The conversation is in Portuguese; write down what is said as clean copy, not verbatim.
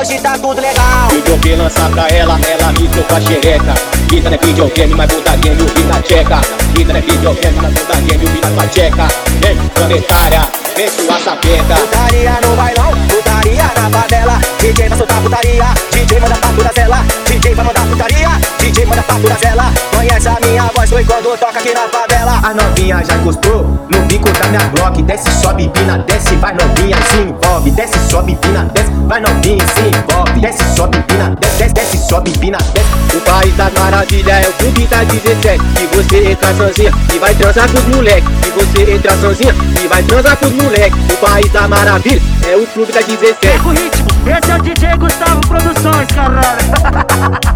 hoje tá tudo legal. Videogame lança pra ela mitou com a xereca. Vida não é videogame, mas puta game, o vida tcheca. Vida não é videogame, mas puta game, o vida tua tcheca. Vem, planetária, vem sua sapeta. Putaria no bailão, putaria na favela. DJ vai soltar putaria, DJ manda papo da cela. DJ vai mandar putaria, DJ manda papo da cela. Conhece a minha voz, foi quando toca aqui na favela. A novinha já encostou no bico da minha Glock. Desce, sobe, empina, desce, vai novinha e se envolve. Desce, sobe, empina, desce, vai novinha e se envolve. Desce, sobe, empina, desce, desce, sobe, empina, desce. O país das maravilhas é o clube da 17. E você entra sozinha e vai transar com os moleque. E você entra sozinha e vai transar com os moleque. O país da maravilha é o clube da 17. Pega o ritmo, esse é o DJ Gustavo Produções, caralho.